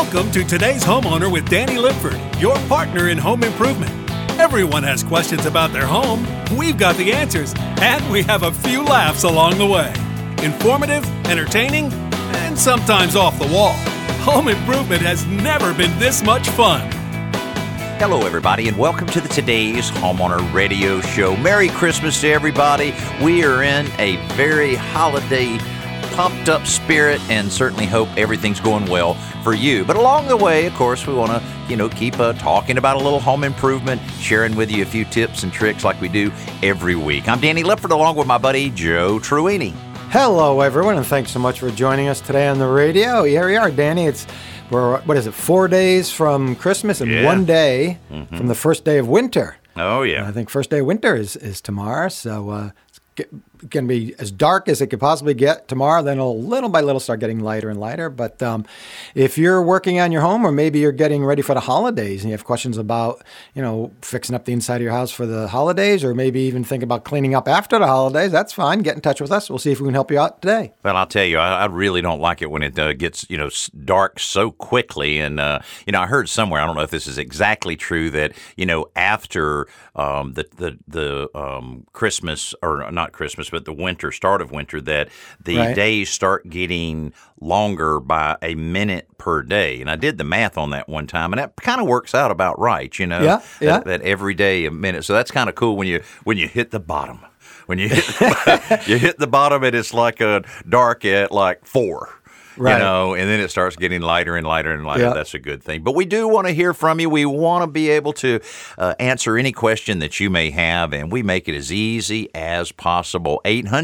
Welcome to Today's Homeowner with Danny Lipford, your partner in home improvement. Everyone has questions about their home. We've got the answers, and we have a few laughs along the way. Informative, entertaining, and sometimes off the wall. Home improvement has never been this much fun. Hello, everybody, and welcome to the Today's Homeowner Radio Show. Merry Christmas to everybody. We are in a very holiday pumped up spirit and certainly hope everything's going well for you. But along the way, of course, we want to, keep talking about a little home improvement, sharing with you a few tips and tricks like we do every week. I'm Danny Lipford along with my buddy Joe Truini. Hello, everyone, and thanks so much for joining us today on the radio. Here we are, Danny. We're 4 days from Christmas and 1 day from the first day of winter. Oh, yeah. I think first day of winter is tomorrow, so it's going to be as dark as it could possibly get tomorrow. Then it'll little by little start getting lighter and lighter. But if you're working on your home, or maybe you're getting ready for the holidays and you have questions about, fixing up the inside of your house for the holidays, or maybe even think about cleaning up after the holidays, that's fine. Get in touch with us. We'll see if we can help you out today. Well, I'll tell you, I really don't like it when it gets, dark so quickly. And, I heard somewhere, I don't know if this is exactly true, that, after the Christmas, or not Christmas, but the start of winter, that the days start getting longer by a minute per day. And I did the math on that one time, and that kind of works out about right, that every day a minute. So that's kind of cool when you hit the bottom. When you hit, you hit the bottom, and it's like dark at like 4. Right. And then it starts getting lighter and lighter and lighter. Yep. That's a good thing. But we do want to hear from you. We want to be able to answer any question that you may have, and we make it as easy as possible.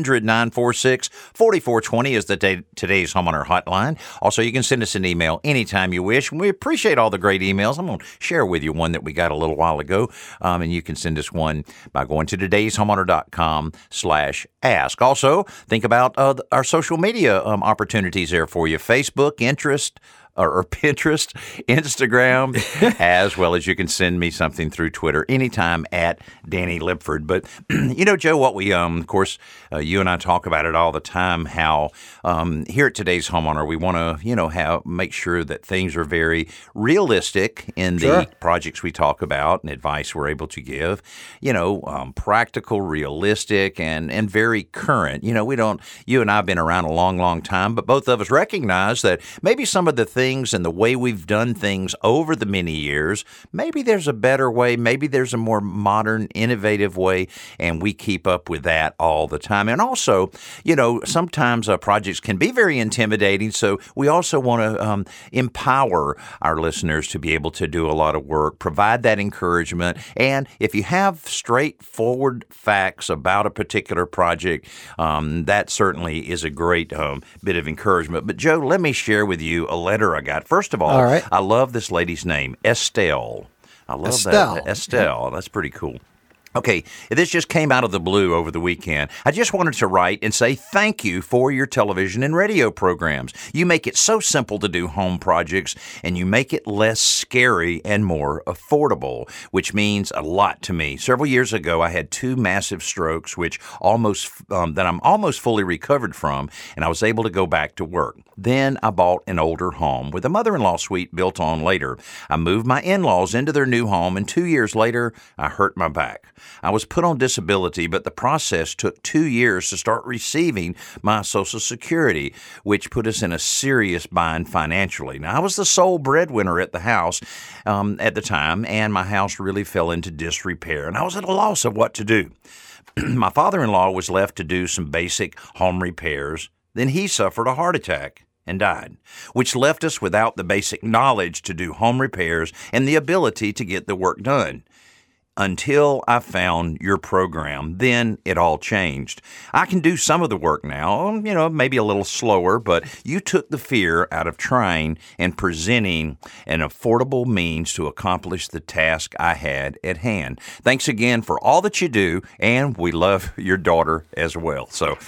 800-946-4420 is today's homeowner hotline. Also, you can send us an email anytime you wish, and we appreciate all the great emails. I'm going to share with you one that we got a little while ago, and you can send us one by going to todayshomeowner.com/ask. Also, think about our social media opportunities there for you. Facebook, or Pinterest, Instagram, as well as you can send me something through Twitter anytime at Danny Lipford. But, Joe, what we, of course, you and I talk about it all the time, how here at Today's Homeowner, we want to, make sure that things are very realistic in the projects we talk about and advice we're able to give, practical, realistic, and very current. You and I have been around a long, long time, but both of us recognize that maybe some of the things and the way we've done things over the many years, maybe there's a better way, maybe there's a more modern, innovative way, and we keep up with that all the time. And also, sometimes projects can be very intimidating, so we also want to empower our listeners to be able to do a lot of work, provide that encouragement, and if you have straightforward facts about a particular project, that certainly is a great bit of encouragement. But Joe, let me share with you a letter I got. First of all, right. I love this lady's name, Estelle. I love that. Estelle. Yeah. That's pretty cool. Okay, this just came out of the blue over the weekend. I just wanted to write and say thank you for your television and radio programs. You make it so simple to do home projects, and you make it less scary and more affordable, which means a lot to me. Several years ago, I had 2 massive strokes, which that I'm almost fully recovered from, and I was able to go back to work. Then I bought an older home with a mother-in-law suite built on later. I moved my in-laws into their new home, and 2 years later, I hurt my back. I was put on disability, but the process took 2 years to start receiving my Social Security, which put us in a serious bind financially. Now, I was the sole breadwinner at the house at the time, and my house really fell into disrepair, and I was at a loss of what to do. My father-in-law was left to do some basic home repairs. Then he suffered a heart attack and died, which left us without the basic knowledge to do home repairs and the ability to get the work done. Until I found your program, then it all changed. I can do some of the work now, maybe a little slower, but you took the fear out of trying and presenting an affordable means to accomplish the task I had at hand. Thanks again for all that you do, and we love your daughter as well. So,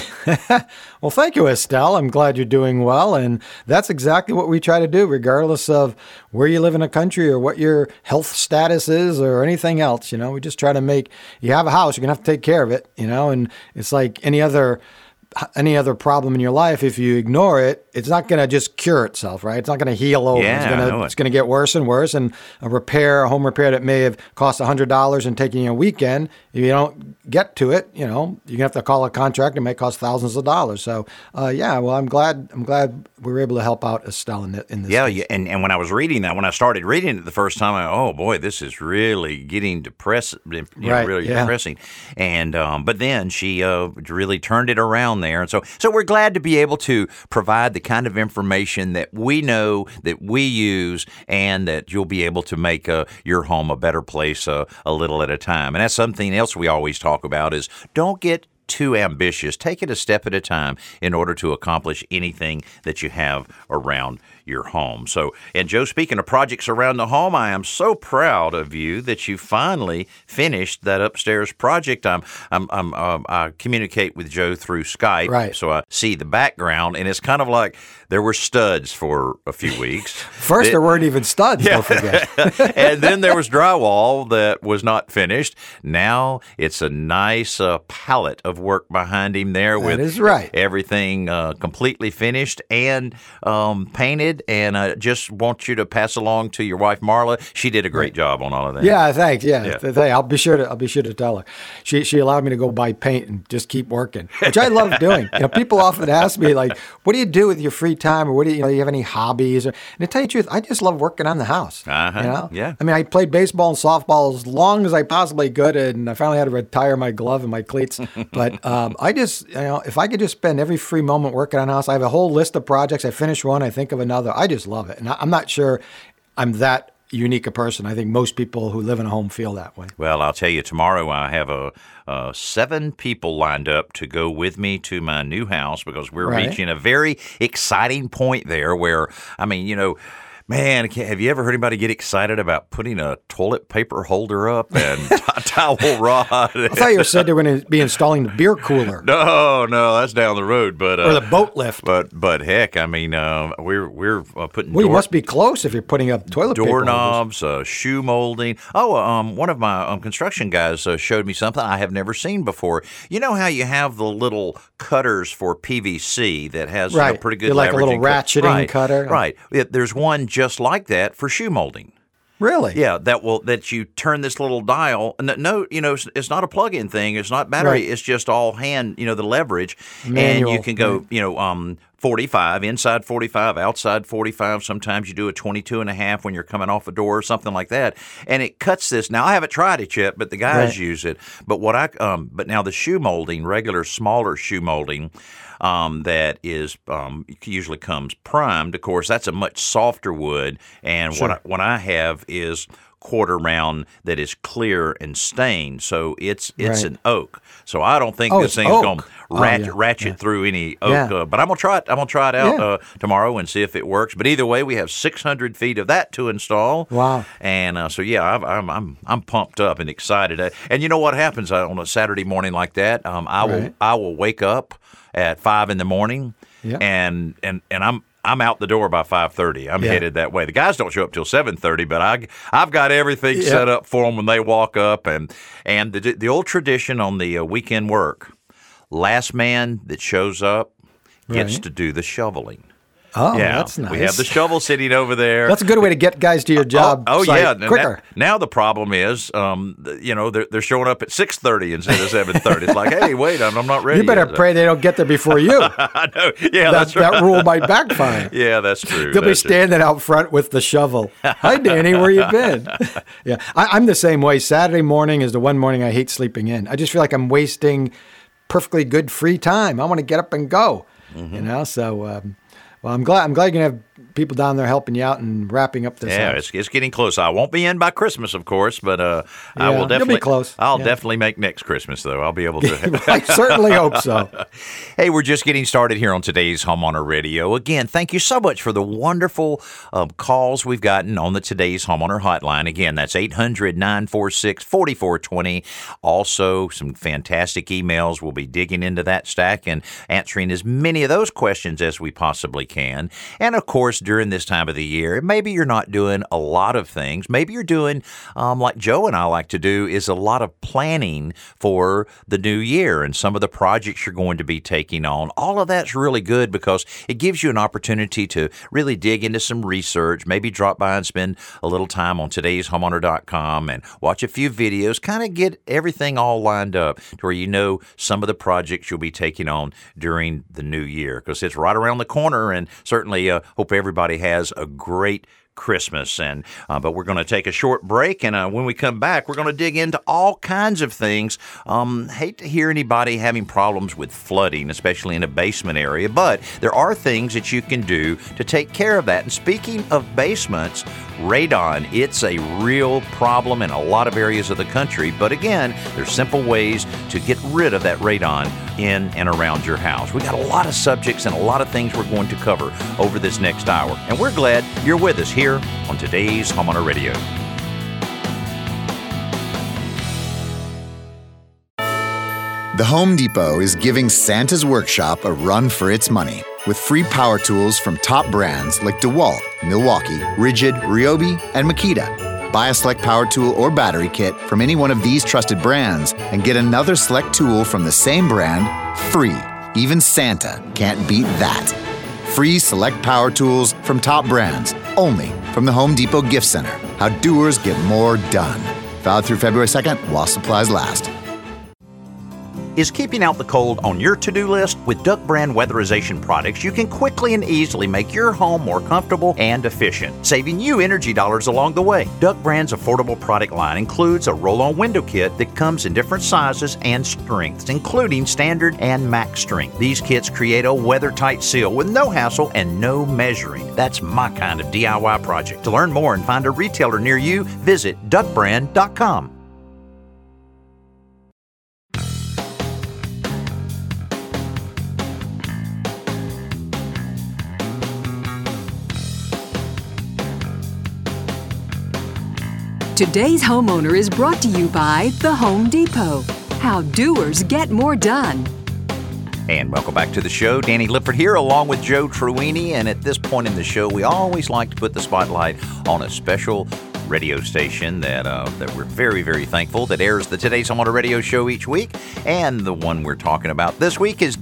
well, thank you, Estelle. I'm glad you're doing well, and that's exactly what we try to do, regardless of where you live in the country or what your health status is or anything else. We just try to you have a house, you're going to have to take care of it, and it's like any other any other problem in your life, if you ignore it, it's not going to just cure itself, right? It's not going to heal over. Yeah, It's going to get worse and worse. And a home repair that may have cost $100 and taking you a weekend, if you don't get to it, you're going to have to call a contractor. It may cost thousands of dollars. So, I'm glad we were able to help out Estelle in this case. Yeah, and when I was reading that, when I started reading it the first time, oh boy, this is really getting depressing. Depressing. And but then she really turned it around there, and so we're glad to be able to provide the kind of information that we know, that we use, and that you'll be able to make your home a better place a little at a time. And that's something else we always talk about is don't get too ambitious. Take it a step at a time in order to accomplish anything that you have around your home. So, and Joe, speaking of projects around the home, I am so proud of you that you finally finished that upstairs project. I communicate with Joe through Skype, right? So I see the background, and it's kind of like there were studs for a few weeks. First, there weren't even studs. Don't forget. And then there was drywall that was not finished. Now it's a nice palette of work behind him there with everything completely finished and painted. And I just want you to pass along to your wife Marla. She did a great job on all of that. Yeah, thanks. Yeah. I'll be sure to tell her. She allowed me to go buy paint and just keep working, which I love doing. People often ask me like, "What do you do with your free time?" Or "What do you have any hobbies?" And to tell you the truth, I just love working on the house. Yeah. I mean, I played baseball and softball as long as I possibly could, and I finally had to retire my glove and my cleats. But I just, if I could just spend every free moment working on a house, I have a whole list of projects. I finish one, I think of another. I just love it. And I'm not sure I'm that unique a person. I think most people who live in a home feel that way. Well, I'll tell you, tomorrow I have 7 people lined up to go with me to my new house because we're reaching a very exciting point there where, man, have you ever heard anybody get excited about putting a toilet paper holder up and towel rod? I thought you said they were going to be installing the beer cooler. No, that's down the road. But or the boat lift. But heck, we're putting. Well, you must be close if you're putting up toilet doorknobs, shoe molding. One of my construction guys showed me something I have never seen before. You know how you have the little cutters for PVC that has pretty good like a little ratcheting cutter, right? There's one just like that for shoe molding. Really? Yeah, that you turn this little dial. No, it's not a plug-in thing. It's not battery. Right. It's just all hand. The leverage, manual. And you can go. 45 inside, 45 outside, 45. Sometimes you do a 22.5 when you're coming off a door or something like that, and it cuts this. Now I haven't tried it yet, but the guys use it. But but now the shoe molding, regular smaller shoe molding. That is usually comes primed. Of course, that's a much softer wood, and what I have is quarter round that is clear and stained, so it's an oak. So I don't think this thing's going to ratchet through any oak. But I'm gonna try it. I'm gonna try it out tomorrow and see if it works. But either way, we have 600 feet of that to install. Wow! And I'm pumped up and excited. And you know what happens on a Saturday morning like that? I will wake up at 5 a.m. and I'm out the door by 5:30. I'm headed that way. The guys don't show up till 7:30, but I've got everything set up for them when they walk up. And the old tradition on the weekend work, last man that shows up gets to do the shoveling. Oh, that's nice. We have the shovel sitting over there. That's a good way to get guys to your job quicker. Now the problem is, they're showing up at 6:30 instead of 7:30. It's like, hey, wait, I'm not ready. You better pray they don't get there before you. I know. Yeah, that's right. That rule might backfire. Yeah, that's true. They'll be standing out front with the shovel. Hi, Danny, where you been? Yeah, I'm the same way. Saturday morning is the one morning I hate sleeping in. I just feel like I'm wasting perfectly good free time. I want to get up and go. So. Well, I'm glad you're gonna have people down there helping you out and wrapping up this. Yeah, house. It's getting close. I won't be in by Christmas, of course, but I will definitely. You'll be close. I'll definitely make next Christmas, though. I'll be able to. I certainly hope so. Hey, we're just getting started here on today's Homeowner Radio. Again, thank you so much for the wonderful calls we've gotten on the Today's Homeowner Hotline. Again, that's 800-946-4420. Also, some fantastic emails. We'll be digging into that stack and answering as many of those questions as we possibly can. And of course, course, during this time of the year, maybe you're not doing a lot of things. Maybe you're doing, like Joe and I like to do, is a lot of planning for the new year and some of the projects you're going to be taking on. All of that's really good because it gives you an opportunity to really dig into some research, maybe drop by and spend a little time on todayshomeowner.com and watch a few videos, kind of get everything all lined up to where you know some of the projects you'll be taking on during the new year, because it's right around the corner. And certainly hope everybody has a great Christmas. And but we're going to take a short break, and when we come back, we're going to dig into all kinds of things. Hate to hear anybody having problems with flooding, especially in a basement area, but there are things that you can do to take care of that. And speaking of basements, radon, it's a real problem in a lot of areas of the country, but again, there's simple ways to get rid of that radon in and around your house. We got a lot of subjects and a lot of things we're going to cover over this next hour, and we're glad you're with us here on Today's Homeowner Radio. The Home Depot is giving Santa's Workshop a run for its money with free power tools from top brands like DeWalt, Milwaukee, Rigid, Ryobi, and Makita. Buy a select power tool or battery kit from any one of these trusted brands and get another select tool from the same brand free. Even Santa can't beat that. Free select power tools from top brands, only from the Home Depot Gift Center. How doers get more done. Valid through February 2nd while supplies last. Is keeping out the cold on your to-do list? With Duck Brand weatherization products, you can quickly and easily make your home more comfortable and efficient, saving you energy dollars along the way. Duck Brand's affordable product line includes a roll-on window kit that comes in different sizes and strengths, including standard and max strength. These kits create a weather-tight seal with no hassle and no measuring. That's my kind of DIY project. To learn more and find a retailer near you, visit duckbrand.com. Today's Homeowner is brought to you by The Home Depot. How doers get more done. And welcome back to the show. Danny Lipford here along with Joe Truini. And at this point in the show, we always like to put the spotlight on a special radio station that we're very, very thankful that airs the Today's Homeowner Radio show each week. And the one we're talking about this week is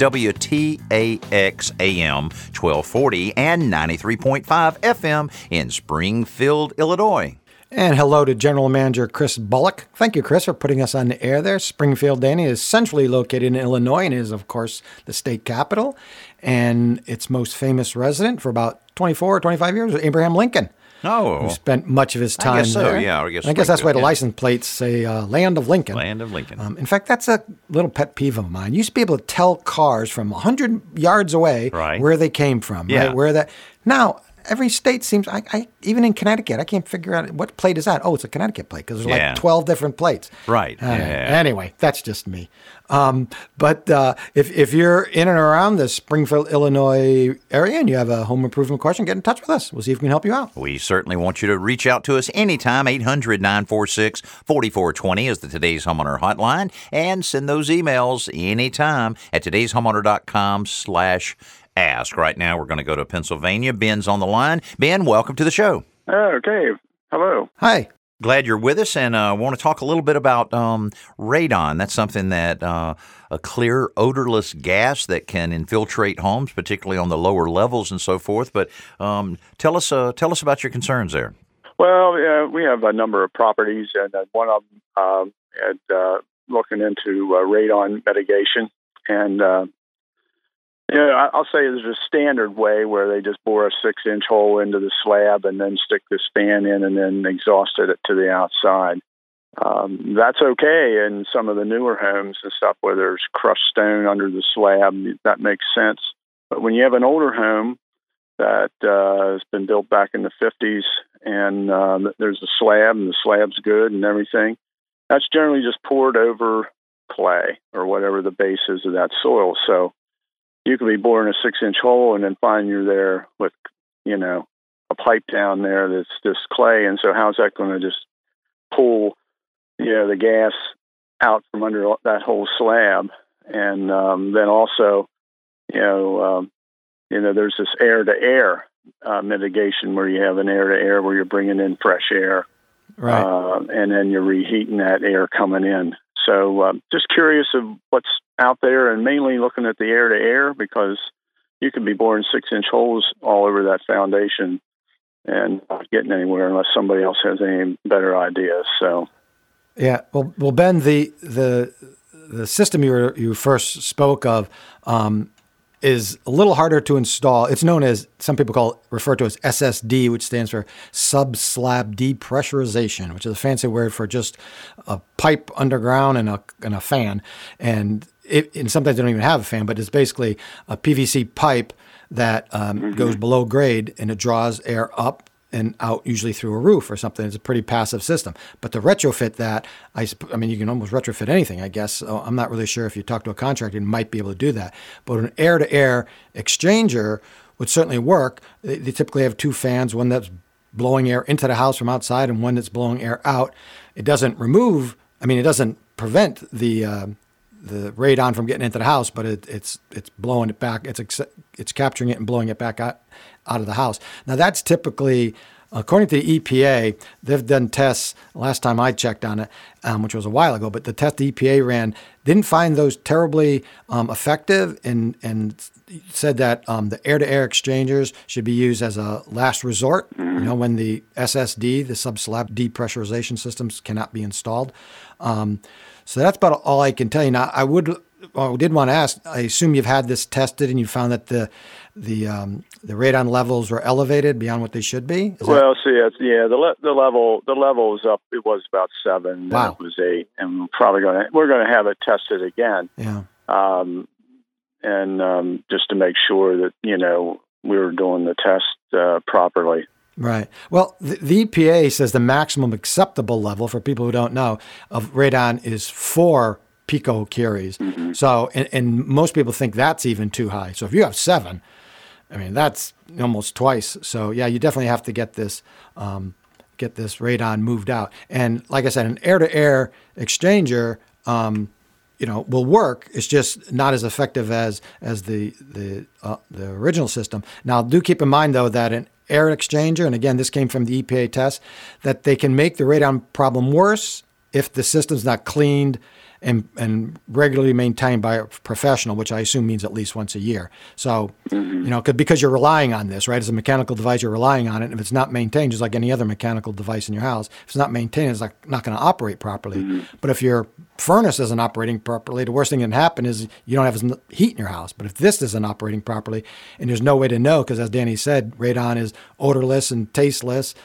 WTAX AM 1240 and 93.5 FM in Springfield, Illinois. And hello to General Manager Chris Bullock. Thank you, Chris, for putting us on the air there. Springfield, Danny, is centrally located in Illinois and is, of course, the state capital. And its most famous resident for about 24 or 25 years was Abraham Lincoln. Oh. Who spent much of his time I guess so, there. yeah. I guess that's why the license plates say Land of Lincoln. Land of Lincoln. In fact, that's a little pet peeve of mine. You used to be able to tell cars from 100 yards away where they came from. Yeah. Right? Where that. Now, every state seems, I even in Connecticut, I can't figure out what plate is that. Oh, it's a Connecticut plate because there's like 12 different plates. Right. Anyway, that's just me. But if you're in and around the Springfield, Illinois area and you have a home improvement question, get in touch with us. We'll see if we can help you out. We certainly want you to reach out to us anytime. 800-946-4420 is the Today's Homeowner hotline. And send those emails anytime at todayshomeowner.com/ask. Right now, we're going to go to Pennsylvania. Ben's on the line. Ben, welcome to the show. Okay. Hello. Hi. Glad you're with us, and want to talk a little bit about radon. That's something that a clear, odorless gas that can infiltrate homes, particularly on the lower levels and so forth. But tell us about your concerns there. Well, we have a number of properties, and one of them had looking into radon mitigation, and I'll say there's a standard way where they just bore a 6-inch hole into the slab and then stick the span in and then exhaust it to the outside. That's okay in some of the newer homes and stuff where there's crushed stone under the slab. That makes sense. But when you have an older home that has been built back in the 50s and there's a slab and the slab's good and everything, that's generally just poured over clay or whatever the base is of that soil. So you could be boring a 6-inch hole and then find you're there with, a pipe down there that's just clay. And so how's that going to just pull, the gas out from under that whole slab? And then also, there's this air to air mitigation where you have an air-to-air where you're bringing in fresh air, Right. and then you're reheating that air coming in. So just curious of what's out there, and mainly looking at the air-to-air, because you could be boring 6-inch holes all over that foundation and not getting anywhere unless somebody else has any better ideas. So, Yeah. Well, Ben, the system you first spoke of is a little harder to install. It's known as, some people refer to as SSD, which stands for sub-slab depressurization, which is a fancy word for just a pipe underground and a fan. And sometimes they don't even have a fan, but it's basically a PVC pipe that goes below grade, and it draws air up and out, usually through a roof or something. It's a pretty passive system. But to retrofit that, I mean, you can almost retrofit anything, I guess. So I'm not really sure if you talk to a contractor, you might be able to do that. But an air-to-air exchanger would certainly work. They typically have two fans, one that's blowing air into the house from outside and one that's blowing air out. It doesn't it doesn't prevent the radon from getting into the house, but it's blowing it back. It's capturing it and blowing it back out of the house. Now that's typically, according to the EPA, they've done tests. Last time I checked on it, which was a while ago, but the test the EPA ran didn't find those terribly effective, and said that the air-to-air exchangers should be used as a last resort. When the SSD, the sub-slab depressurization systems, cannot be installed. So that's about all I can tell you. Now, I did want to ask, I assume you've had this tested and you found that the radon levels were elevated beyond what they should be? The level was up. It was about 7. Wow. Then it was 8, and we're going to have it tested again. Yeah. Just to make sure that we were doing the test properly. Right. Well, the EPA says the maximum acceptable level, for people who don't know, of radon is 4 picocuries. Mm-hmm. So, and most people think that's even too high. So if you have 7, I mean, that's almost twice. So yeah, you definitely have to get this radon moved out. And like I said, an air-to-air exchanger, will work. It's just not as effective as the original system. Now, do keep in mind though that an air exchanger, and again, this came from the EPA test, that they can make the radon problem worse if the system's not cleaned and regularly maintained by a professional, which I assume means at least once a year. So, because you're relying on this, right? As a mechanical device, you're relying on it. And if it's not maintained, just like any other mechanical device in your house, if it's not maintained, it's not going to operate properly. Mm-hmm. But if your furnace isn't operating properly, the worst thing that can happen is you don't have heat in your house. But if this isn't operating properly, and there's no way to know, because as Danny said, radon is odorless and tasteless,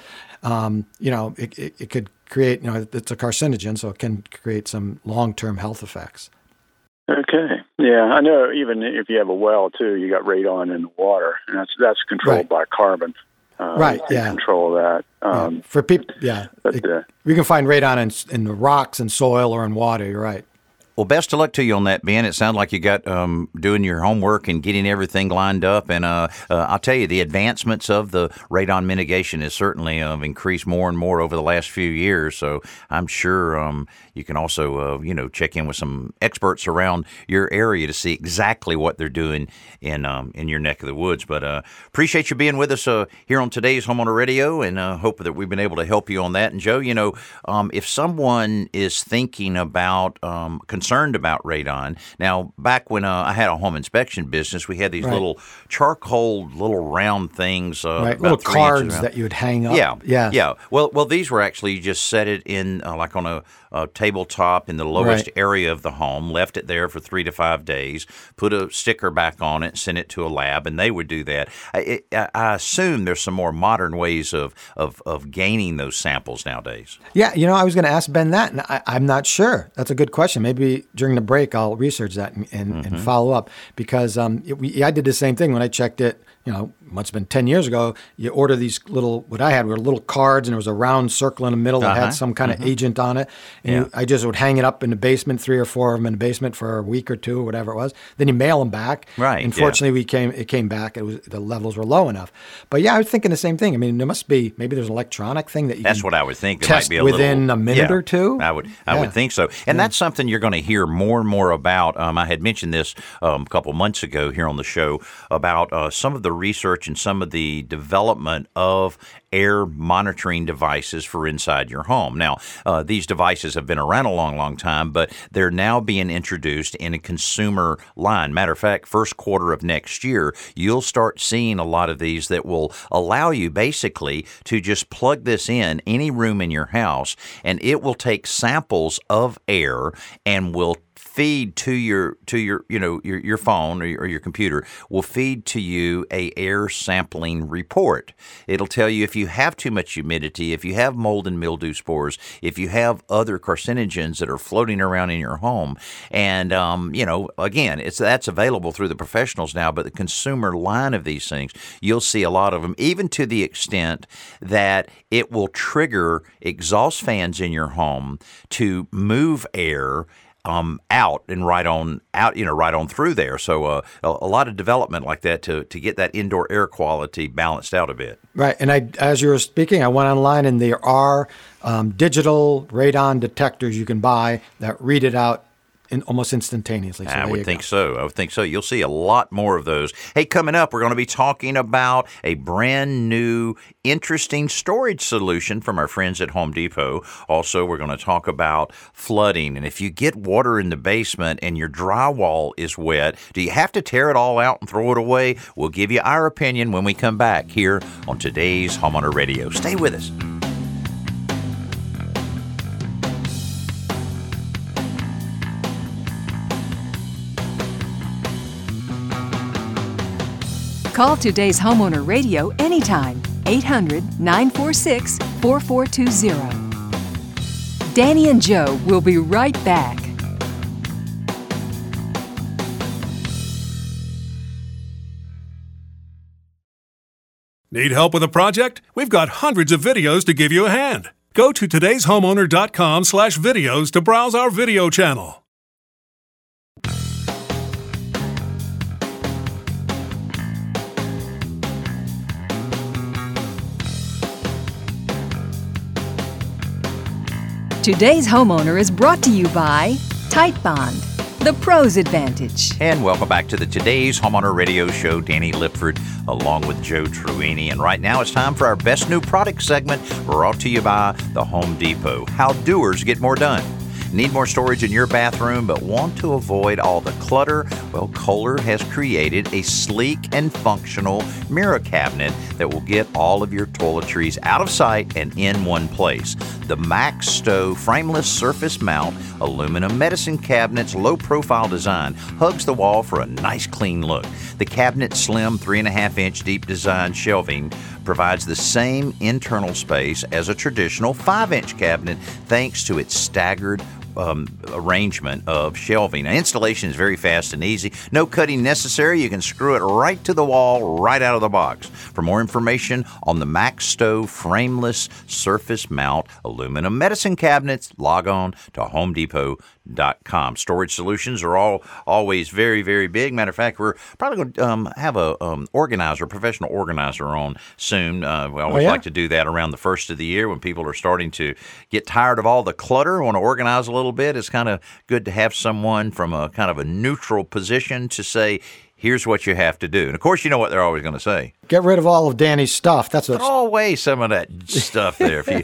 it could create, it's a carcinogen, so it can create some long-term health effects. Okay. Yeah, I know even if you have a well, too, you got radon in the water, and that's controlled by carbon. Right, yeah. Control that. For people, we can find radon in the rocks and soil or in water, you're right. Well, best of luck to you on that, Ben. It sounds like you got doing your homework and getting everything lined up. And I'll tell you, the advancements of the radon mitigation has certainly increased more and more over the last few years. So I'm sure you can also, check in with some experts around your area to see exactly what they're doing in your neck of the woods. But appreciate you being with us here on today's Homeowner Radio, and hope that we've been able to help you on that. And Joe, if someone is thinking about concerned about radon. Now, back when I had a home inspection business, we had these little charcoal, little round things. Little cards that you would hang up. Yeah. Well, these were actually, you just set it in like on a tabletop in the lowest area of the home, left it there for 3 to 5 days, put a sticker back on it, sent it to a lab, and they would do that. I assume there's some more modern ways of gaining those samples nowadays. Yeah, I was going to ask Ben that, and I'm not sure. That's a good question. Maybe during the break I'll research that and follow up, because I did the same thing when I checked it. Must have been 10 years ago. You order these what I had were little cards, and there was a round circle in the middle that had some kind of agent on it. And I just would hang it up in the basement, 3 or 4 of them in the basement for a week or 2, or whatever it was. Then you mail them back. Right. Unfortunately, it came back. The levels were low enough. But yeah, I was thinking the same thing. I mean, maybe there's an electronic thing that you That's can what I would think. Test might be within a minute or two. I would think so. And that's something you're going to to hear more and more about. I had mentioned this a couple months ago here on the show about some of the research and some of the development of air monitoring devices for inside your home. Now, these devices have been around a long, long time, but they're now being introduced in a consumer line. Matter of fact, first quarter of next year, you'll start seeing a lot of these that will allow you basically to just plug this in any room in your house, and it will take samples of air and will feed to your your phone or your computer, will feed to you a air sampling report. It'll tell you if you have too much humidity, if you have mold and mildew spores, if you have other carcinogens that are floating around in your home. And again, that's available through the professionals now, but the consumer line of these things, you'll see a lot of them, even to the extent that it will trigger exhaust fans in your home to move air out and right on through there. So a lot of development like that to get that indoor air quality balanced out a bit. Right. And as you were speaking, I went online and there are digital radon detectors you can buy that read it out almost instantaneously. So I would think so. You'll see a lot more of those. Hey, coming up, we're going to be talking about a brand new, interesting storage solution from our friends at Home Depot. Also, we're going to talk about flooding. And if you get water in the basement and your drywall is wet, do you have to tear it all out and throw it away? We'll give you our opinion when we come back here on today's Homeowner Radio. Stay with us. Call today's Homeowner Radio anytime, 800-946-4420. Danny and Joe will be right back. Need help with a project? We've got hundreds of videos to give you a hand. Go to todayshomeowner.com/videos to browse our video channel. Today's Homeowner is brought to you by Titebond, the Pros Advantage. And welcome back to the Today's Homeowner Radio Show. Danny Lipford along with Joe Truini. And right now it's time for our Best New Product segment, brought to you by the Home Depot. How doers get more done. Need more storage in your bathroom but want to avoid all the clutter? Well, Kohler has created a sleek and functional mirror cabinet that will get all of your toiletries out of sight and in one place. The Max Stowe frameless surface mount aluminum medicine cabinet's low-profile design hugs the wall for a nice clean look. The cabinet's slim 3.5-inch deep design shelving provides the same internal space as a traditional 5-inch cabinet thanks to its staggered arrangement of shelving. Now, installation is very fast and easy. No cutting necessary. You can screw it right to the wall, right out of the box. For more information on the Max Stowe frameless surface mount aluminum medicine cabinets, log on to HomeDepot.com. Storage solutions are always very, very big. Matter of fact, we're probably going to have a professional organizer on soon. We always like to do that around the first of the year when people are starting to get tired of all the clutter, want to organize a little bit. It's kind of good to have someone from a kind of a neutral position to say, here's what you have to do. And of course, you know what they're always going to say. Get rid of all of Danny's stuff. That's what. Throw away some of that stuff there. If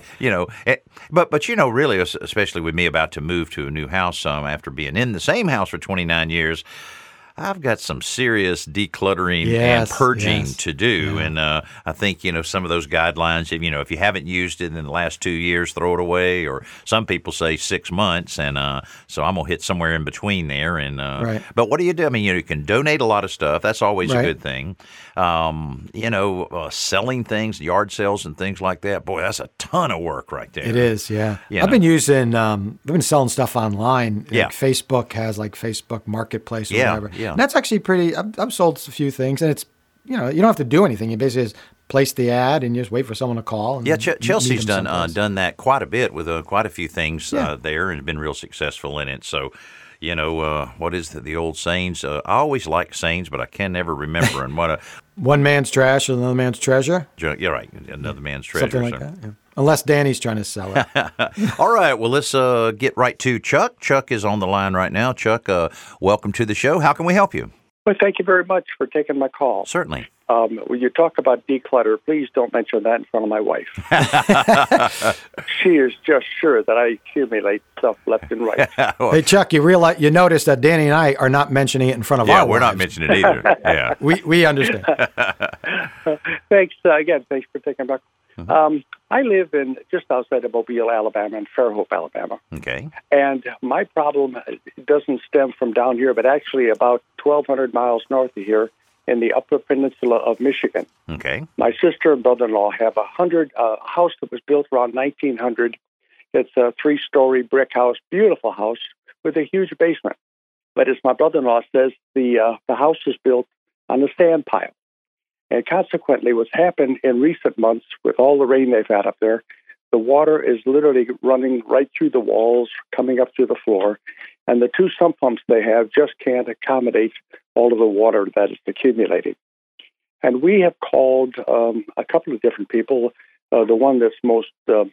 but really, especially with me about to move to a new house after being in the same house for 29 years, I've got some serious decluttering and purging to do. Yeah. And I think, some of those guidelines, if you haven't used it in the last 2 years, throw it away. Or some people say 6 months. And so I'm going to hit somewhere in between there. And But what do you do? I mean, you can donate a lot of stuff. That's always a good thing. Selling things, yard sales and things like that. Boy, that's a ton of work right there. It is, yeah. I've been we've been selling stuff online. Like Facebook has Facebook Marketplace or whatever. Yeah. And that's actually pretty. I've sold a few things, and it's you don't have to do anything. You basically just place the ad and you just wait for someone to call. And Chelsea's done that quite a bit with quite a few things there, and been real successful in it. So. What is the old sayings? I always like sayings, but I can never remember. And what one man's trash is another man's treasure. You're right, another man's treasure. Something like that. Yeah. Unless Danny's trying to sell it. All right. Well, let's get right to Chuck. Chuck is on the line right now. Chuck, welcome to the show. How can we help you? Well, thank you very much for taking my call. Certainly. When you talk about declutter, please don't mention that in front of my wife. She is just sure that I accumulate stuff left and right. Hey, Chuck, you notice that Danny and I are not mentioning it in front of our wives. Yeah, we're not mentioning it either. Yeah. We understand. Thanks for taking my call. I live in just outside of Mobile, Alabama, and Fairhope, Alabama. Okay. And my problem doesn't stem from down here, but actually about 1,200 miles north of here in the Upper Peninsula of Michigan. Okay. My sister and brother-in-law have a house that was built around 1900. It's a 3-story brick house, beautiful house with a huge basement. But as my brother-in-law says, the house was built on a sand pile. And consequently, what's happened in recent months with all the rain they've had up there, the water is literally running right through the walls, coming up through the floor. And the 2 sump pumps they have just can't accommodate all of the water that is accumulating. And we have called a couple of different people. The one that's most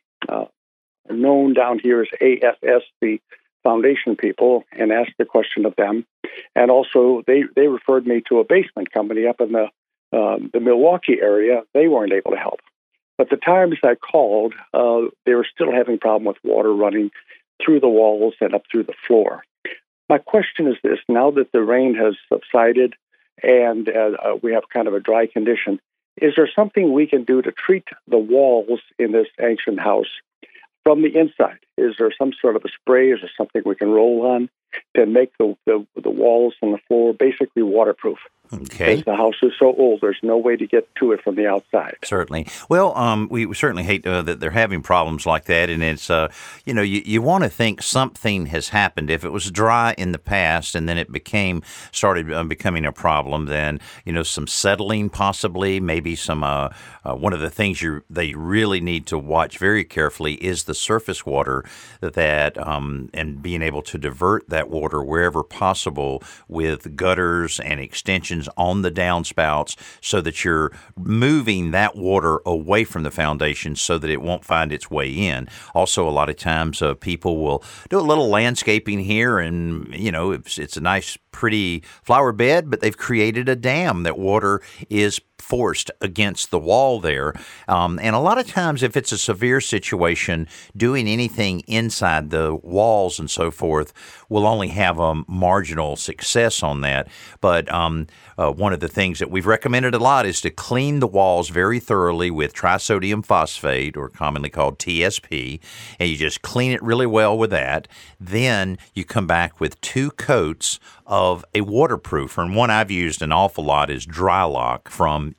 known down here is AFS, the foundation people, and asked the question of them. And also, they referred me to a basement company up in the Milwaukee area. They weren't able to help. But the times I called, they were still having a problem with water running through the walls and up through the floor. My question is this: now that the rain has subsided and we have kind of a dry condition, is there something we can do to treat the walls in this ancient house from the inside? Is there some sort of a spray? Is there something we can roll on to make the walls and the floor basically waterproof? Okay. Because the house is so old, there's no way to get to it from the outside. Certainly. Well, we certainly hate that they're having problems like that, and it's you want to think something has happened. If it was dry in the past and then it started becoming a problem, then some settling possibly, maybe some. One of the things they really need to watch very carefully is the surface water and being able to divert that water wherever possible with gutters and extensions on the downspouts so that you're moving that water away from the foundation so that it won't find its way in. Also, a lot of times people will do a little landscaping here and, it's a nice, pretty flower bed, but they've created a dam that water is forced against the wall there. And a lot of times, if it's a severe situation, doing anything inside the walls and so forth will only have a marginal success on that. But one of the things that we've recommended a lot is to clean the walls very thoroughly with trisodium phosphate, or commonly called TSP, and you just clean it really well with that. Then you come back with 2 coats of a waterproof, and one I've used an awful lot is Drylock from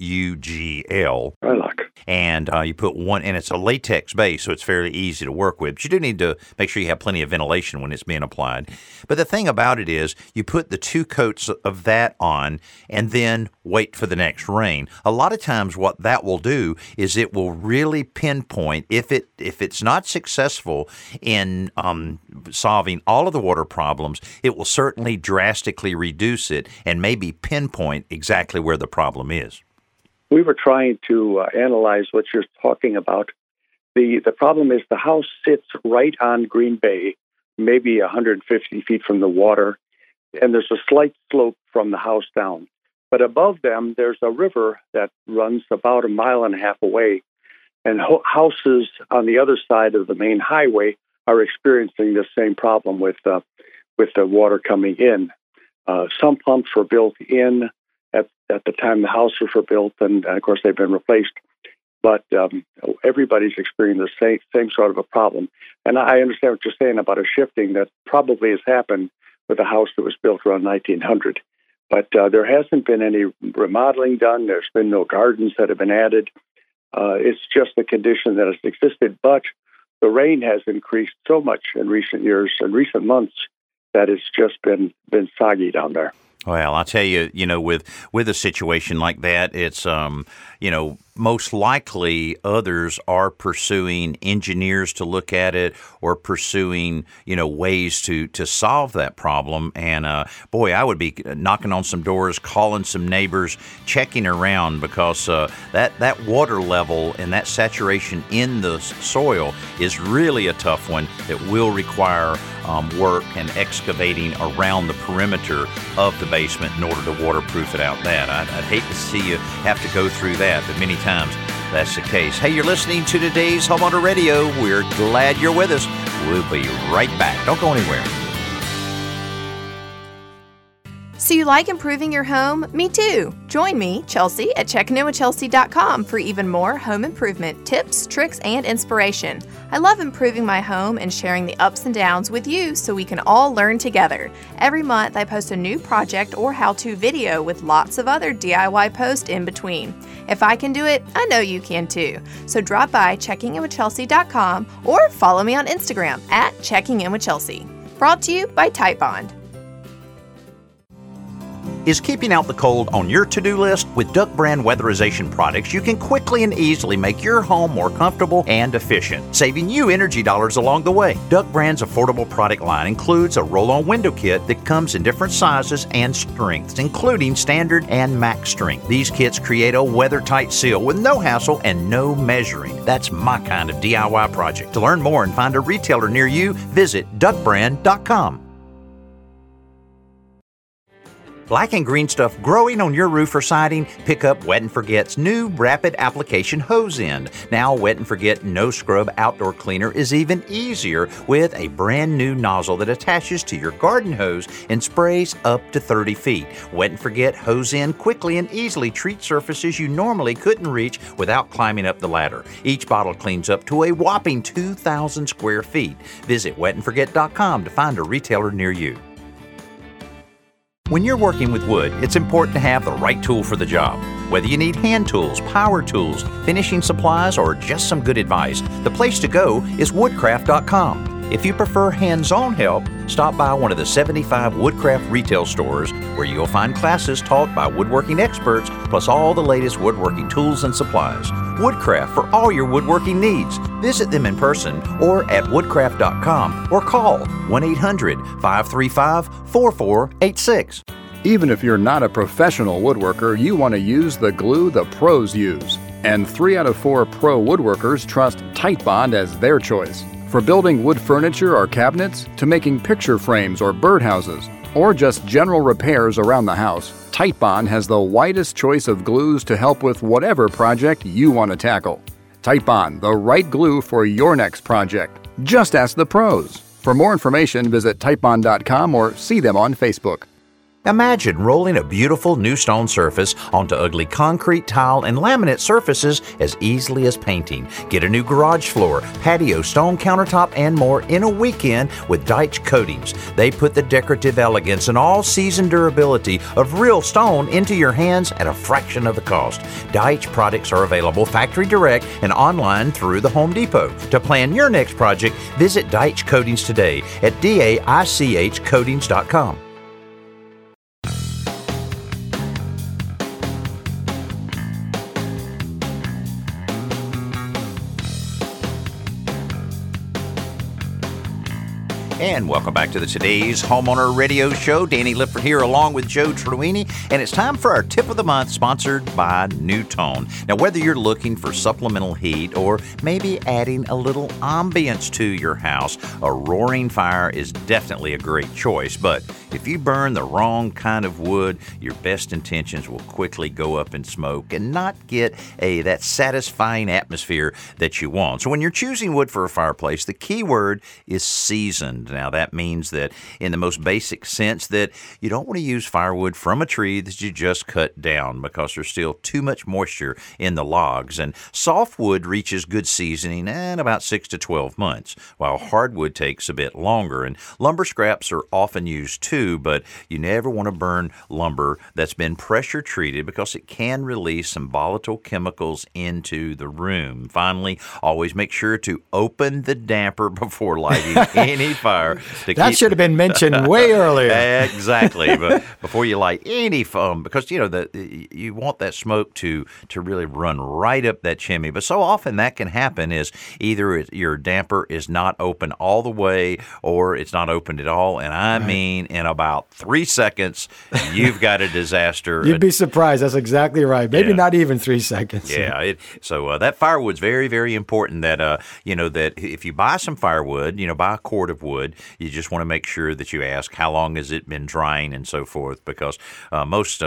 UGL. Drylock. And you put one, and it's a latex base, so it's fairly easy to work with. But you do need to make sure you have plenty of ventilation when it's being applied. But the thing about it is, you put the 2 coats of that on, and then wait for the next rain. A lot of times, what that will do is it will really pinpoint. If it's not successful in solving all of the water problems, it will certainly drastically reduce it and maybe pinpoint exactly where the problem is. We were trying to analyze what you're talking about. The problem is the house sits right on Green Bay, maybe 150 feet from the water, and there's a slight slope from the house down. But above them, there's a river that runs about 1.5 miles away, and houses on the other side of the main highway are experiencing the same problem with the water coming in. Some pumps were built in at the time the houses were built, and of course they've been replaced. But everybody's experiencing the same sort of a problem. And I understand what you're saying about a shifting that probably has happened with a house that was built around 1900. But there hasn't been any remodeling done. There's been no gardens that have been added. It's just the condition that has existed. But the rain has increased so much in recent years and recent months that it's just been soggy down there. Well, I'll tell you, with a situation like that, it's, most likely others are pursuing engineers to look at it or pursuing, ways to solve that problem. And, boy, I would be knocking on some doors, calling some neighbors, checking around because that water level and that saturation in the soil is really a tough one that will require work and excavating around the perimeter of the basement in order to waterproof it out. I'd hate to see you have to go through that, but many times that's the case. Hey, you're listening to today's Homeowner Radio. We're glad you're with us. We'll be right back. Don't go anywhere. So you like improving your home? Me too. Join me, Chelsea, at checkinginwithchelsea.com for even more home improvement tips, tricks, and inspiration. I love improving my home and sharing the ups and downs with you so we can all learn together. Every month I post a new project or how-to video with lots of other DIY posts in between. If I can do it, I know you can too. So drop by checkinginwithchelsea.com or follow me on Instagram at checkinginwithchelsea. Brought to you by Tite Bond. Is keeping out the cold on your to-do list? With Duck Brand weatherization products, you can quickly and easily make your home more comfortable and efficient, saving you energy dollars along the way. Duck Brand's affordable product line includes a roll-on window kit that comes in different sizes and strengths, including standard and max strength. These kits create a weather-tight seal with no hassle and no measuring. That's my kind of DIY project. To learn more and find a retailer near you, visit duckbrand.com. Black and green stuff growing on your roof or siding? Pick up Wet and Forget's new rapid application hose end. Now Wet and Forget No Scrub Outdoor Cleaner is even easier with a brand new nozzle that attaches to your garden hose and sprays up to 30 feet. Wet and Forget hose end quickly and easily treats surfaces you normally couldn't reach without climbing up the ladder. Each bottle cleans up to a whopping 2,000 square feet. Visit wetandforget.com to find a retailer near you. When you're working with wood, it's important to have the right tool for the job. Whether you need hand tools, power tools, finishing supplies, or just some good advice, the place to go is woodcraft.com. If you prefer hands-on help, stop by one of the 75 Woodcraft retail stores where you'll find classes taught by woodworking experts, plus all the latest woodworking tools and supplies. Woodcraft for all your woodworking needs. Visit them in person or at woodcraft.com or call 1-800-535-4486. Even if you're not a professional woodworker, you want to use the glue the pros use. And 3 out of 4 pro woodworkers trust Tite Bond as their choice. For building wood furniture or cabinets, to making picture frames or birdhouses, or just general repairs around the house, Tite Bond has the widest choice of glues to help with whatever project you want to tackle. Tite Bond, the right glue for your next project. Just ask the pros. For more information, visit titebond.com or see them on Facebook. Imagine rolling a beautiful new stone surface onto ugly concrete, tile, and laminate surfaces as easily as painting. Get a new garage floor, patio, stone countertop, and more in a weekend with Deitch Coatings. They put the decorative elegance and all-season durability of real stone into your hands at a fraction of the cost. Deitch products are available factory direct and online through the Home Depot. To plan your next project, visit Deitch Coatings today at DAICHcoatings.com. And welcome back to today's Homeowner Radio Show. Danny Lipford here along with Joe Truini. And it's time for our Tip of the Month, sponsored by NuTone. Now, whether you're looking for supplemental heat or maybe adding a little ambience to your house, a roaring fire is definitely a great choice. But if you burn the wrong kind of wood, your best intentions will quickly go up in smoke and not get that satisfying atmosphere that you want. So when you're choosing wood for a fireplace, the key word is seasoned. Now, that means that in the most basic sense that you don't want to use firewood from a tree that you just cut down because there's still too much moisture in the logs. And softwood reaches good seasoning in about 6 to 12 months, while hardwood takes a bit longer. And lumber scraps are often used too, but you never want to burn lumber that's been pressure treated because it can release some volatile chemicals into the room. Finally, always make sure to open the damper before lighting any fire. fire. That should have been mentioned way earlier. Exactly. But before you light any foam, because you want that smoke to really run right up that chimney. But so often that can happen is either your damper is not open all the way or it's not opened at all. And I mean, in about 3 seconds, you've got a disaster. You'd be surprised. That's exactly right. Maybe not even 3 seconds. Yeah. So that firewood's very, very important. That that if you buy some firewood, buy a cord of wood, you just want to make sure that you ask how long has it been drying and so forth, because most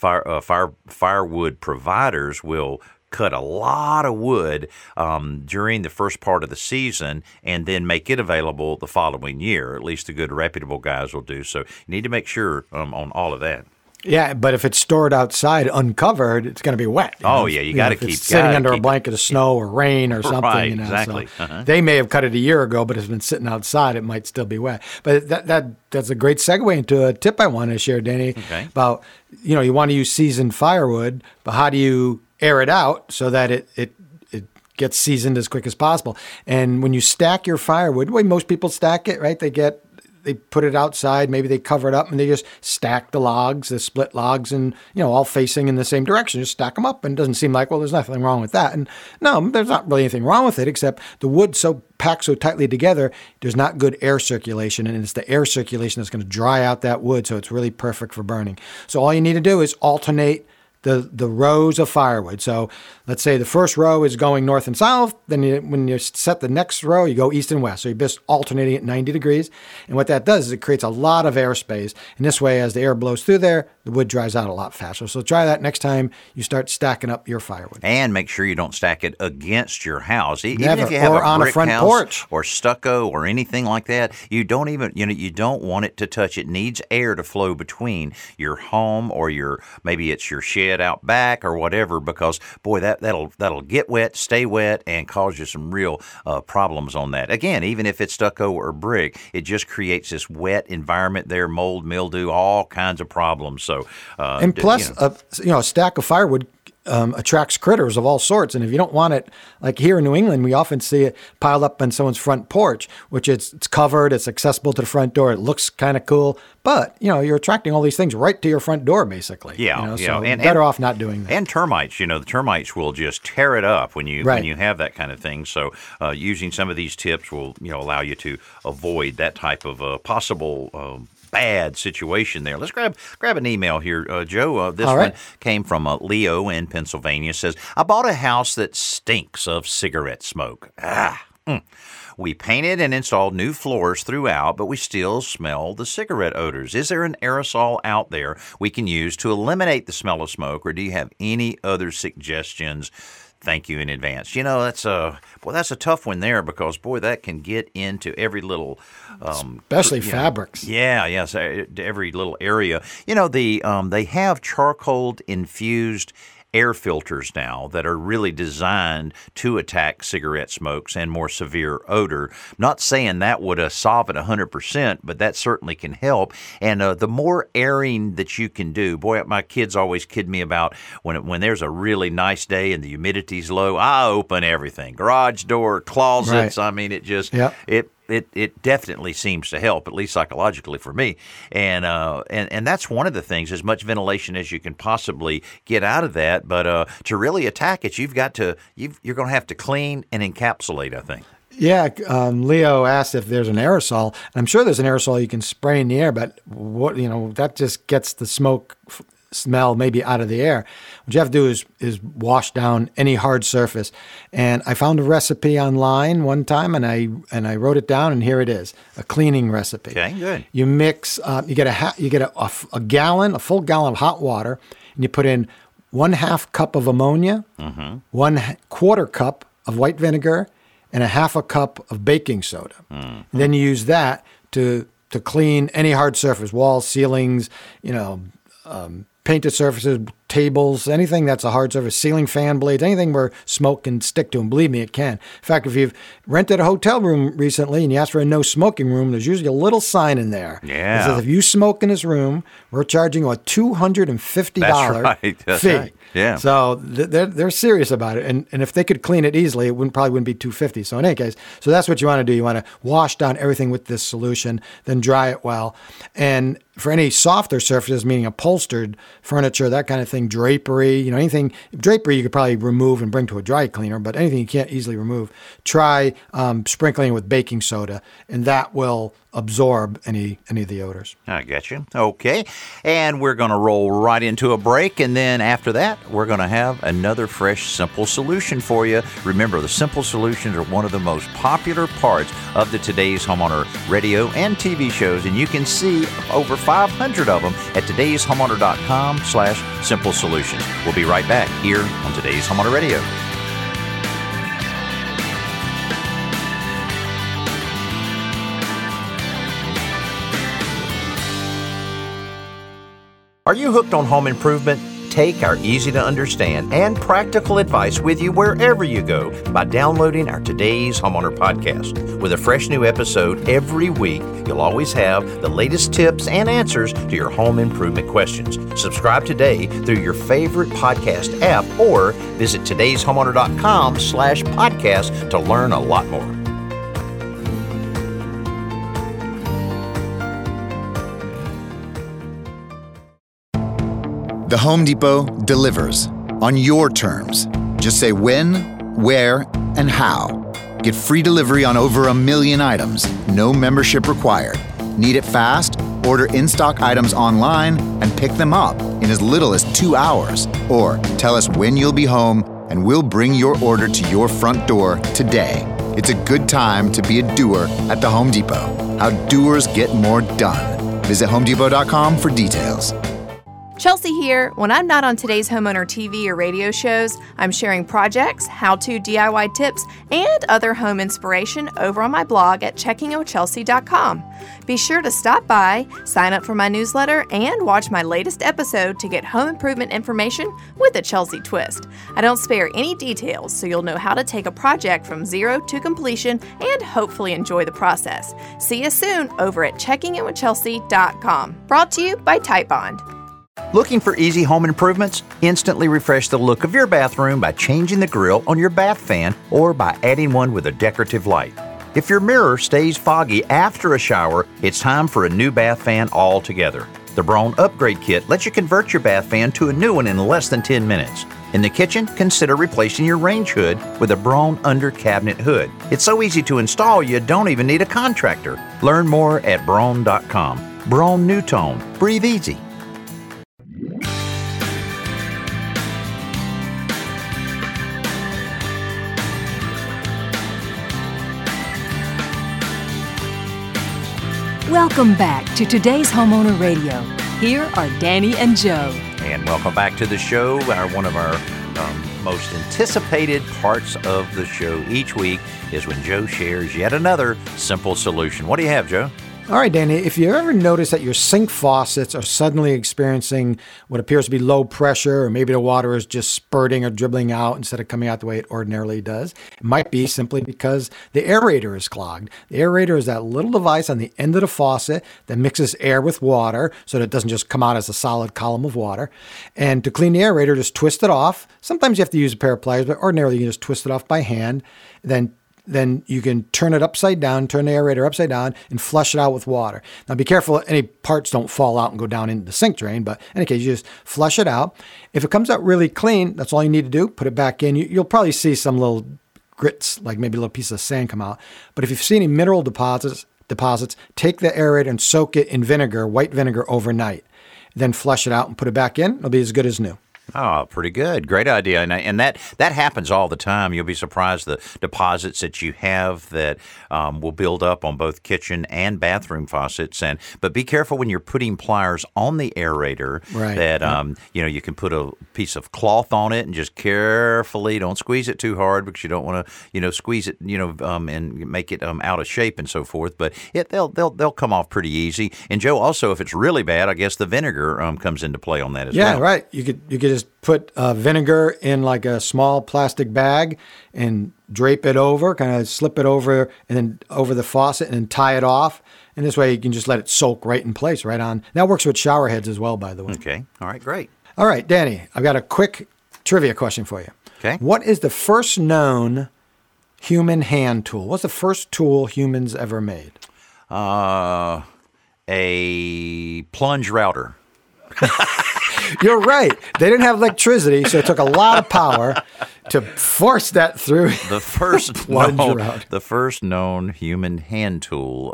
firewood providers will cut a lot of wood during the first part of the season and then make it available the following year. At least the good reputable guys will do. So you need to make sure on all of that. Yeah, but if it's stored outside uncovered, it's going to be wet. You got to keep it's sitting under a blanket of snow or rain or something. Right, exactly. So they may have cut it a year ago, but it's been sitting outside. It might still be wet. But that's a great segue into a tip I want to share, Danny. Okay. About you want to use seasoned firewood, but how do you air it out so that it gets seasoned as quick as possible? And when you stack your firewood, the way most people stack it, right? They put it outside, maybe they cover it up, and they just stack the logs, the split logs, and, all facing in the same direction. Just stack them up, and it doesn't seem like, well, there's nothing wrong with that. And no, there's not really anything wrong with it, except the wood packed so tightly together, there's not good air circulation, and it's the air circulation that's going to dry out that wood, so it's really perfect for burning. So all you need to do is alternate the rows of firewood. So let's say the first row is going north and south. Then when you set the next row, you go east and west. So you're just alternating at 90 degrees. And what that does is it creates a lot of airspace. And this way, as the air blows through there, the wood dries out a lot faster. So try that next time you start stacking up your firewood. And make sure you don't stack it against your house. Never. Even if you have on brick a front house porch or stucco or anything like that, you don't want it to touch. It needs air to flow between your home or maybe it's your shed out back or whatever, because boy, that'll get wet, stay wet, and cause you some real problems on that. Again, even if it's stucco or brick, it just creates this wet environment there, mold, mildew, all kinds of problems. So, and plus, a stack of firewood attracts critters of all sorts. And if you don't want it, like here in New England, we often see it piled up on someone's front porch, which it's covered, it's accessible to the front door, it looks kind of cool, but you're attracting all these things right to your front door, basically. So and better off not doing that. And termites, the termites will just tear it up when you have that kind of thing. So using some of these tips will allow you to avoid that type of possible bad situation there. Let's grab an email here, Joe. This one came from Leo in Pennsylvania. Says, I bought a house that stinks of cigarette smoke. We painted and installed new floors throughout, but we still smell the cigarette odors. Is there an aerosol out there we can use to eliminate the smell of smoke, or do you have any other suggestions? Thank you in advance. That's a tough one there, because boy, that can get into every little, especially fabrics. Yes, every little area. They have charcoal infused air filters now that are really designed to attack cigarette smokes and more severe odor. Not saying that would solve it 100%, but that certainly can help. And the more airing that you can do, boy, my kids always kid me about when there's a really nice day and the humidity's low, I open everything, garage door, closets. Right. I mean, it just It definitely seems to help, at least psychologically for me, and that's one of the things. As much ventilation as you can possibly get out of that, but to really attack it, you're going to have to clean and encapsulate, I think. Yeah, Leo asked if there's an aerosol. I'm sure there's an aerosol you can spray in the air, but that just gets the smoke smell maybe out of the air. What you have to do is wash down any hard surface. And I found a recipe online one time, and I wrote it down, and here it is, a cleaning recipe. Okay, good. You mix, you get a full gallon of hot water, and you put in 1/2 cup of ammonia, 1/4 cup of white vinegar, and 1/2 cup of baking soda. And then you use that to clean any hard surface, walls, ceilings, painted surfaces, tables, anything that's a hard surface, ceiling fan blades, anything where smoke can stick to them. Believe me, it can. In fact, if you've rented a hotel room recently and you ask for a no smoking room, there's usually a little sign in there. Yeah. It says, if you smoke in this room, we're charging you a $250 That's right. That's fee. right. Yeah. So they're serious about it. And if they could clean it easily, it probably wouldn't be $250. So in any case, so that's what you want to do. You want to wash down everything with this solution, then dry it well. And for any softer surfaces, meaning upholstered furniture, that kind of thing, drapery, anything, drapery you could probably remove and bring to a dry cleaner, but anything you can't easily remove, try sprinkling with baking soda, and that will absorb any of the odors. I get you. Okay. And we're going to roll right into a break, and then after that, we're going to have another fresh, simple solution for you. Remember, the simple solutions are one of the most popular parts of the Today's Homeowner radio and TV shows, and you can see over 500 of them at todayshomeowner.com/simple solutions. We'll be right back here on Today's Homeowner Radio. Are you hooked on home improvement? Take our easy-to-understand and practical advice with you wherever you go by downloading our Today's Homeowner podcast. With a fresh new episode every week, you'll always have the latest tips and answers to your home improvement questions. Subscribe today through your favorite podcast app or visit todayshomeowner.com/podcast to learn a lot more. The Home Depot delivers on your terms. Just say when, where, and how. Get free delivery on over 1 million items. No membership required. Need it fast? Order in-stock items online and pick them up in as little as 2 hours. Or tell us when you'll be home and we'll bring your order to your front door today. It's a good time to be a doer at the Home Depot. How doers get more done. Visit HomeDepot.com for details. Chelsea here. When I'm not on Today's Homeowner TV or radio shows, I'm sharing projects, how-to DIY tips, and other home inspiration over on my blog at checkingwithchelsea.com. Be sure to stop by, sign up for my newsletter, and watch my latest episode to get home improvement information with a Chelsea twist. I don't spare any details, so you'll know how to take a project from zero to completion and hopefully enjoy the process. See you soon over at checkingwithchelsea.com. Brought to you by Titebond. Looking for easy home improvements? Instantly refresh the look of your bathroom by changing the grill on your bath fan or by adding one with a decorative light. If your mirror stays foggy after a shower, it's time for a new bath fan altogether. The Braun Upgrade Kit lets you convert your bath fan to a new one in less than 10 minutes. In the kitchen, consider replacing your range hood with a Braun under cabinet hood. It's so easy to install you don't even need a contractor. Learn more at Braun.com. Braun New Tone. Breathe easy. Welcome back to Today's Homeowner Radio. Here are Danny and Joe. And welcome back to the show. One of our most anticipated parts of the show each week is when Joe shares yet another simple solution. What do you have, Joe? All right, Danny, if you ever notice that your sink faucets are suddenly experiencing what appears to be low pressure, or maybe the water is just spurting or dribbling out instead of coming out the way it ordinarily does, it might be simply because the aerator is clogged. The aerator is that little device on the end of the faucet that mixes air with water so that it doesn't just come out as a solid column of water. And to clean the aerator, just twist it off. Sometimes you have to use a pair of pliers, but ordinarily you can just twist it off by hand. Then you can turn it upside down, turn the aerator upside down, and flush it out with water. Now, be careful any parts don't fall out and go down into the sink drain, but in any case, you just flush it out. If it comes out really clean, that's all you need to do. Put it back in. You'll probably see some little grits, like maybe a little piece of sand come out. But if you see any mineral deposits, take the aerator and soak it in vinegar, white vinegar, overnight. Then flush it out and put it back in. It'll be as good as new. Oh, pretty good. Great idea. And that happens all the time. You'll be surprised the deposits that you have that will build up on both kitchen and bathroom faucets. But be careful when you're putting pliers on the aerator that you can put a piece of cloth on it and just carefully, don't squeeze it too hard because you don't want to squeeze it and make it out of shape and so forth. But they'll come off pretty easy. And Joe, also if it's really bad, I guess the vinegar comes into play on that as well. Yeah, right. You could just put vinegar in like a small plastic bag and drape it over, kind of slip it over and then over the faucet and then tie it off. And this way you can just let it soak right in place, right on. That works with shower heads as well, by the way. Okay. All right, great. All right, Danny, I've got a quick trivia question for you. Okay. What is the first known human hand tool? What's the first tool humans ever made? A plunge router. You're right. They didn't have electricity, so it took a lot of power to force that through. The first known human hand tool.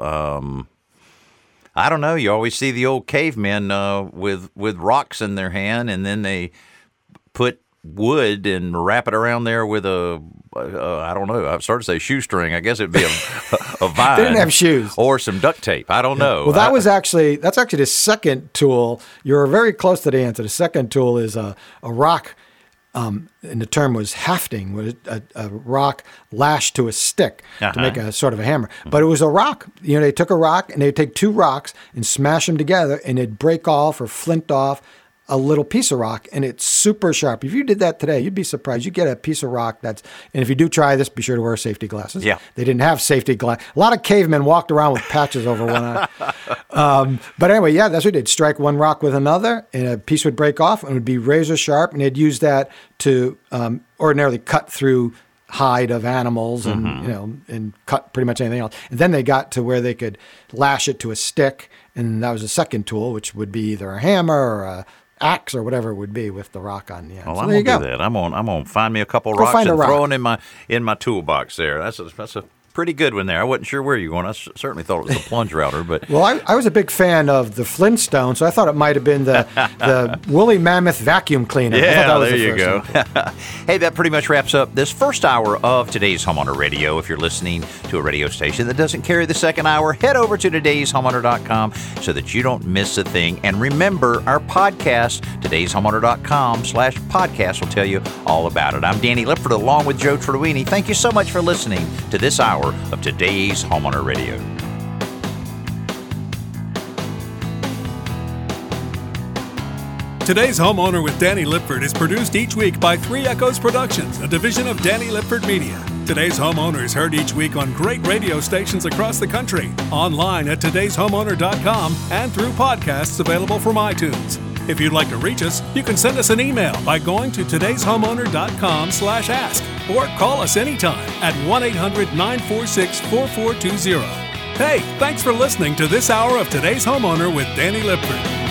I don't know. You always see the old cavemen with rocks in their hand, and then they put wood and wrap it around there with I don't know. I started to say shoestring. I guess it'd be a vine. They didn't have shoes. Or some duct tape. I don't know. Well, that's actually the second tool. You're very close to the answer. The second tool is a rock, and the term was hafting, was a rock lashed to a stick to make a sort of a hammer. But it was a rock. They took a rock, and they'd take two rocks and smash them together, and they'd break off or flint off a little piece of rock, and it's super sharp. If you did that today, you'd be surprised. You get a piece of rock and if you do try this, be sure to wear safety glasses. Yeah. They didn't have safety glasses. A lot of cavemen walked around with patches over one eye. But anyway, yeah, that's what they'd strike one rock with another, and a piece would break off, and it would be razor sharp, and they'd use that to ordinarily cut through hide of animals and and cut pretty much anything else. And then they got to where they could lash it to a stick, and that was a second tool, which would be either a hammer or a axe or whatever it would be with the rock on the end. Well, so I'm there you gonna go. do that. I'm gonna find me a couple rocks and throw them in my toolbox there. That's a pretty good one there. I wasn't sure where you were going. I certainly thought it was the plunge router, but well, I was a big fan of the Flintstones, so I thought it might have been the woolly mammoth vacuum cleaner. Yeah, there you go. Hey, that pretty much wraps up this first hour of today's Homeowner Radio. If you're listening to a radio station that doesn't carry the second hour, head over to todayshomeowner.com so that you don't miss a thing. And remember, our podcast, todayshomeowner.com/podcast, will tell you all about it. I'm Danny Lipford along with Joe Truini. Thank you so much for listening to this hour of today's Homeowner Radio. Today's Homeowner with Danny Lipford is produced each week by 3 Echoes Productions, a division of Danny Lipford Media. Today's Homeowner is heard each week on great radio stations across the country, online at todayshomeowner.com, and through podcasts available from iTunes. If you'd like to reach us, you can send us an email by going to todayshomeowner.com/ask or call us anytime at 1-800-946-4420. Hey, thanks for listening to this hour of Today's Homeowner with Danny Lipford.